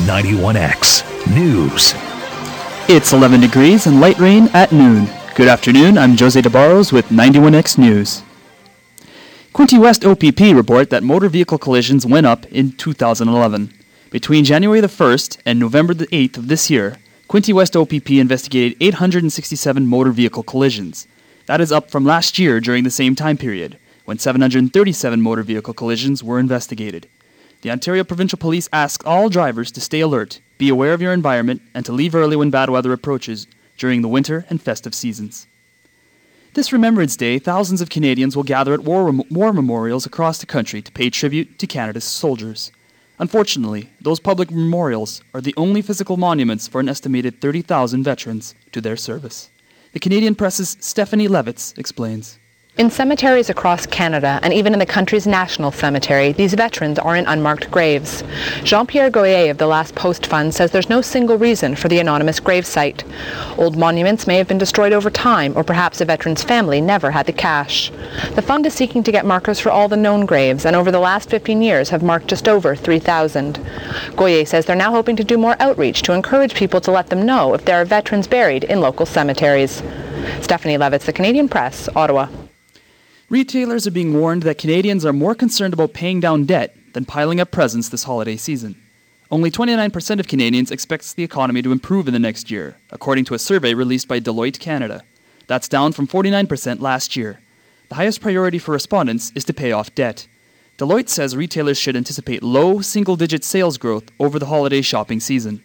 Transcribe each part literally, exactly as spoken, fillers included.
ninety-one X News. It's eleven degrees and light rain at noon. Good afternoon, I'm Jose de Barros with ninety-one X News. Quinte West O P P report that motor vehicle collisions went up in two thousand eleven. Between January the first and November the eighth of this year, Quinte West O P P investigated eight hundred sixty-seven motor vehicle collisions. That is up from last year during the same time period, when seven hundred thirty-seven motor vehicle collisions were investigated. The Ontario Provincial Police asks all drivers to stay alert, be aware of your environment, and to leave early when bad weather approaches during the winter and festive seasons. This Remembrance Day, thousands of Canadians will gather at war, war memorials across the country to pay tribute to Canada's soldiers. Unfortunately, those public memorials are the only physical monuments for an estimated thirty thousand veterans to their service. The Canadian Press's Stephanie Levitz explains. In cemeteries across Canada, and even in the country's national cemetery, these veterans are in unmarked graves. Jean-Pierre Goyer of the Last Post Fund says there's no single reason for the anonymous gravesite. Old monuments may have been destroyed over time, or perhaps a veteran's family never had the cash. The fund is seeking to get markers for all the known graves, and over the last fifteen years have marked just over three thousand. Goyer says they're now hoping to do more outreach to encourage people to let them know if there are veterans buried in local cemeteries. Stephanie Levitz, The Canadian Press, Ottawa. Retailers are being warned that Canadians are more concerned about paying down debt than piling up presents this holiday season. Only twenty-nine percent of Canadians expects the economy to improve in the next year, according to a survey released by Deloitte Canada. That's down from forty-nine percent last year. The highest priority for respondents is to pay off debt. Deloitte says retailers should anticipate low single-digit sales growth over the holiday shopping season.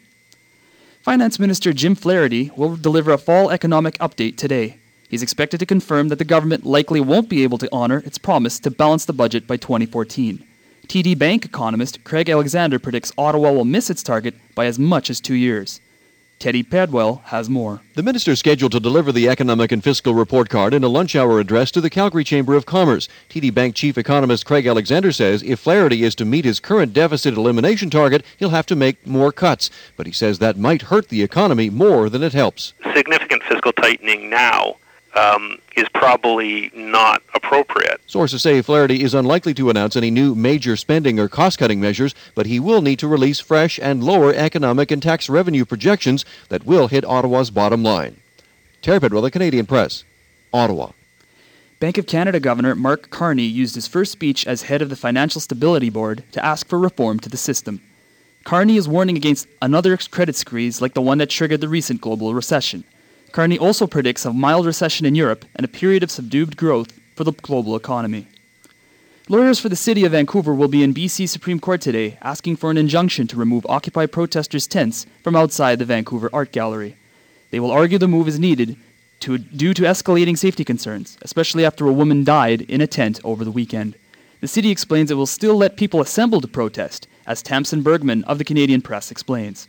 Finance Minister Jim Flaherty will deliver a fall economic update today. He's expected to confirm that the government likely won't be able to honor its promise to balance the budget by twenty fourteen. T D Bank economist Craig Alexander predicts Ottawa will miss its target by as much as two years. Teddy Padwell has more. The minister is scheduled to deliver the economic and fiscal report card in a lunch hour address to the Calgary Chamber of Commerce. T D Bank chief economist Craig Alexander says if Flaherty is to meet his current deficit elimination target, he'll have to make more cuts. But he says that might hurt the economy more than it helps. Significant fiscal tightening now Um, is probably not appropriate. Sources say Flaherty is unlikely to announce any new major spending or cost-cutting measures, but he will need to release fresh and lower economic and tax revenue projections that will hit Ottawa's bottom line. Terry Pedwell, The Canadian Press, Ottawa. Bank of Canada Governor Mark Carney used his first speech as head of the Financial Stability Board to ask for reform to the system. Carney is warning against another credit squeeze like the one that triggered the recent global recession. Carney also predicts a mild recession in Europe and a period of subdued growth for the global economy. Lawyers for the City of Vancouver will be in B C Supreme Court today asking for an injunction to remove Occupy protesters' tents from outside the Vancouver Art Gallery. They will argue the move is needed to, due to escalating safety concerns, especially after a woman died in a tent over the weekend. The city explains it will still let people assemble to protest, as Tamsin Bergman of the Canadian Press explains.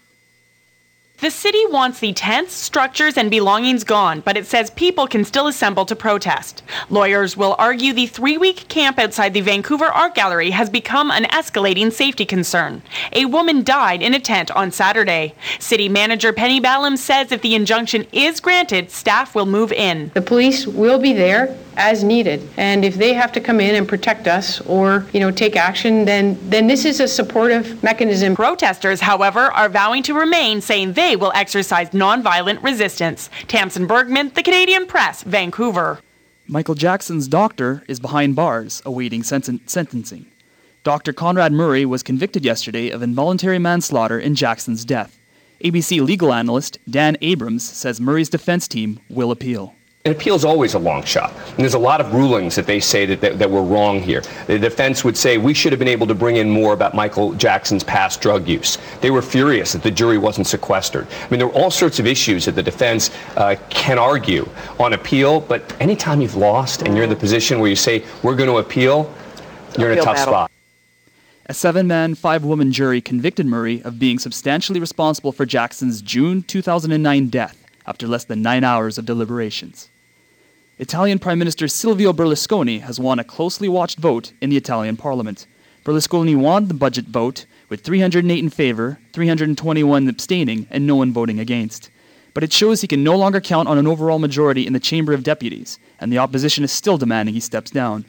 The city wants the tents, structures, and belongings gone, but it says people can still assemble to protest. Lawyers will argue the three-week camp outside the Vancouver Art Gallery has become an escalating safety concern. A woman died in a tent on Saturday. City manager Penny Ballum says if the injunction is granted, staff will move in. The police will be there as needed, and if they have to come in and protect us or, you know, take action, then then this is a supportive mechanism. Protesters, however, are vowing to remain, saying they will exercise nonviolent resistance. Tamsin Bergman, The Canadian Press, Vancouver. Michael Jackson's doctor is behind bars, awaiting sen- sentencing. Doctor Conrad Murray was convicted yesterday of involuntary manslaughter in Jackson's death. A B C legal analyst Dan Abrams says Murray's defense team will appeal. An appeal is always a long shot. And there's a lot of rulings that they say that, that, that were wrong here. The defense would say we should have been able to bring in more about Michael Jackson's past drug use. They were furious that the jury wasn't sequestered. I mean, there are all sorts of issues that the defense uh, can argue on appeal, but anytime you've lost and you're in the position where you say we're going to appeal, you're in a tough battle. spot. A seven-man, five-woman jury convicted Murray of being substantially responsible for Jackson's June two thousand nine death after less than nine hours of deliberations. Italian Prime Minister Silvio Berlusconi has won a closely watched vote in the Italian Parliament. Berlusconi won the budget vote with three hundred eight in favor, three hundred twenty-one abstaining, and no one voting against. But it shows he can no longer count on an overall majority in the Chamber of Deputies, and the opposition is still demanding he steps down.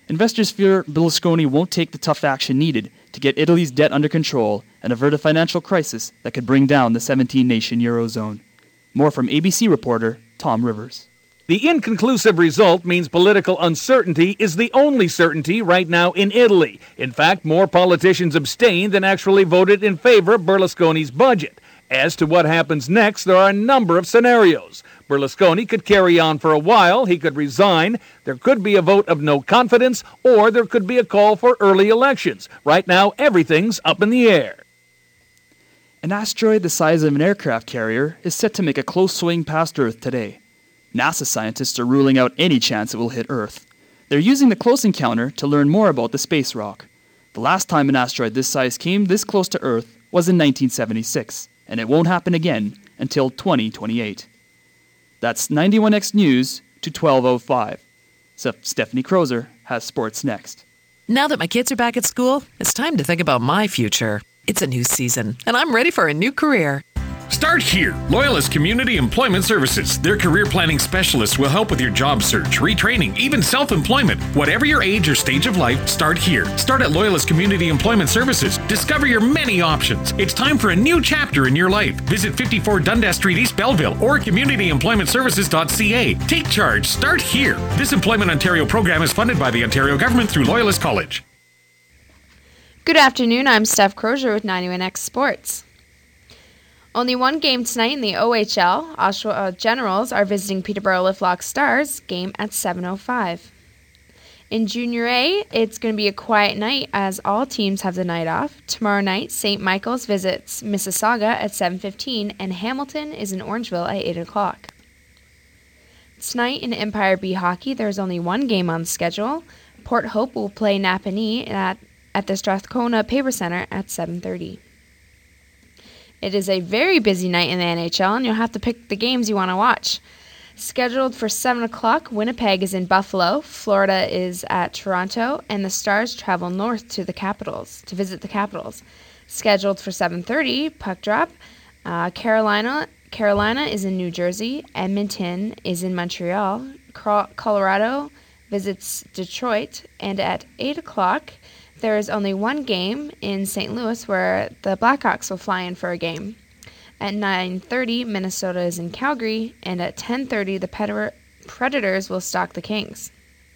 Investors fear Berlusconi won't take the tough action needed to get Italy's debt under control and avert a financial crisis that could bring down the seventeen-nation Eurozone. More from A B C reporter Tom Rivers. The inconclusive result means political uncertainty is the only certainty right now in Italy. In fact, more politicians abstained than actually voted in favor of Berlusconi's budget. As to what happens next, there are a number of scenarios. Berlusconi could carry on for a while, he could resign, there could be a vote of no confidence, or there could be a call for early elections. Right now, everything's up in the air. An asteroid the size of an aircraft carrier is set to make a close swing past Earth today. NASA scientists are ruling out any chance it will hit Earth. They're using the close encounter to learn more about the space rock. The last time an asteroid this size came this close to Earth was in nineteen seventy-six, and it won't happen again until twenty twenty-eight. That's ninety-one X News to twelve oh five. So Stephanie Crozer has sports next. Now that my kids are back at school, it's time to think about my future. It's a new season, and I'm ready for a new career. Start here. Loyalist Community Employment Services. Their career planning specialists will help with your job search, retraining, even self-employment. Whatever your age or stage of life, start here. Start at Loyalist Community Employment Services. Discover your many options. It's time for a new chapter in your life. Visit fifty-four Dundas Street, East Belleville, or community employment services dot c a. Take charge. Start here. This Employment Ontario program is funded by the Ontario Government through Loyalist College. Good afternoon. I'm Steph Crozier with ninety-one X Sports. Only one game tonight in the O H L. Oshawa Generals are visiting Peterborough Liftlock Stars, game at seven oh five. In Junior A, it's going to be a quiet night as all teams have the night off. Tomorrow night, Saint Michael's visits Mississauga at seven fifteen, and Hamilton is in Orangeville at eight o'clock. Tonight in Empire B Hockey, there's only one game on the schedule. Port Hope will play Napanee at, at the Strathcona Paper Centre at seven thirty. It is a very busy night in the N H L, and you'll have to pick the games you want to watch. Scheduled for seven o'clock, Winnipeg is in Buffalo, Florida is at Toronto, and the Stars travel north to the Capitals, to visit the Capitals. Scheduled for seven thirty, puck drop, uh, Carolina, Carolina is in New Jersey, Edmonton is in Montreal, Colorado visits Detroit, and at eight o'clock, there is only one game in Saint Louis where the Blackhawks will fly in for a game. At nine thirty, Minnesota is in Calgary, and at ten thirty, the Ped- Predators will stalk the Kings.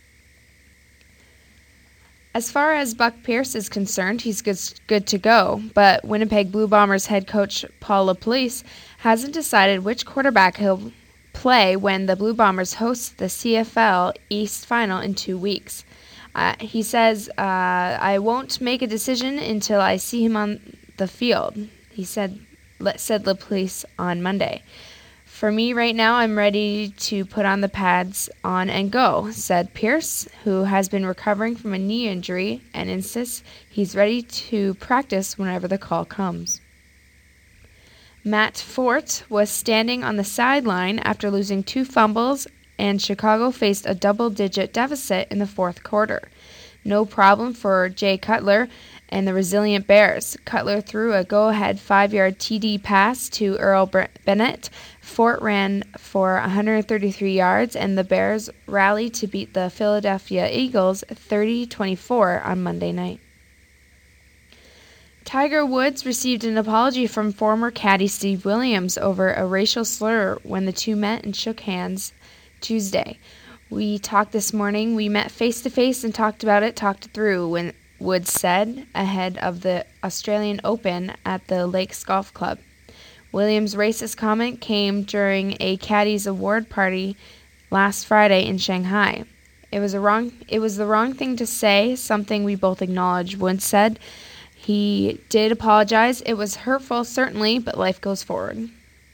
As far as Buck Pierce is concerned, he's good, good to go, but Winnipeg Blue Bombers head coach Paul LaPolice hasn't decided which quarterback he'll play when the Blue Bombers host the C F L East Final in two weeks. Uh, he says, uh, I won't make a decision until I see him on the field, he said, said LaPolice on Monday. For me right now, I'm ready to put on the pads on and go, said Pierce, who has been recovering from a knee injury and insists he's ready to practice whenever the call comes. Matt Fort was standing on the sideline after losing two fumbles, and Chicago faced a double-digit deficit in the fourth quarter. No problem for Jay Cutler and the resilient Bears. Cutler threw a go-ahead five-yard T D pass to Earl Bennett. Fort ran for one hundred thirty-three yards, and the Bears rallied to beat the Philadelphia Eagles thirty twenty-four on Monday night. Tiger Woods received an apology from former caddy Steve Williams over a racial slur when the two met and shook hands Tuesday. We talked this morning. We met face-to-face and talked about it, talked it through, when Woods said ahead of the Australian Open at the Lakes Golf Club. Williams' racist comment came during a caddies award party last Friday in Shanghai. It was a wrong. It was the wrong thing to say, something we both acknowledge, Woods said. He did apologize. It was hurtful, certainly, but life goes forward.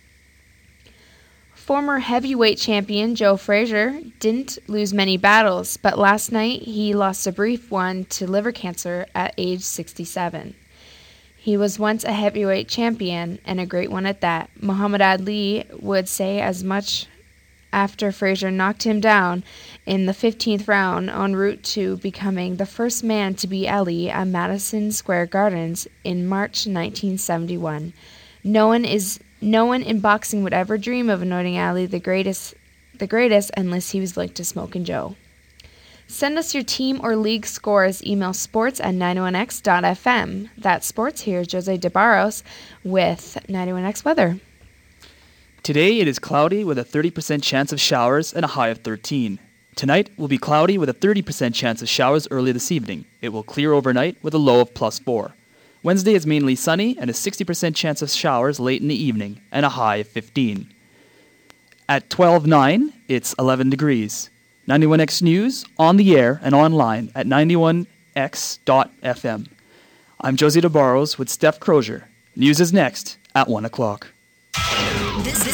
Former heavyweight champion Joe Frazier didn't lose many battles, but last night he lost a brief one to liver cancer at age sixty-seven. He was once a heavyweight champion, and a great one at that. Muhammad Ali would say as much after Frazier knocked him down in the fifteenth round en route to becoming the first man to beat Ali at Madison Square Gardens in March nineteen seventy-one. No one is no one in boxing would ever dream of anointing Ali the greatest the greatest unless he was linked to Smokin' Joe. Send us your team or league scores. Email sports at ninety one x dot f m. That's sports. Here's Jose de Barros with ninety-one X weather. Today it is cloudy with a thirty percent chance of showers and a high of thirteen. Tonight will be cloudy with a thirty percent chance of showers early this evening. It will clear overnight with a low of plus four. Wednesday is mainly sunny and a sixty percent chance of showers late in the evening and a high of fifteen. At twelve nine, it's eleven degrees. ninety-one X News on the air and online at ninety-one x dot f m. I'm Josie DeBarros with Steph Crozier. News is next at one o'clock. This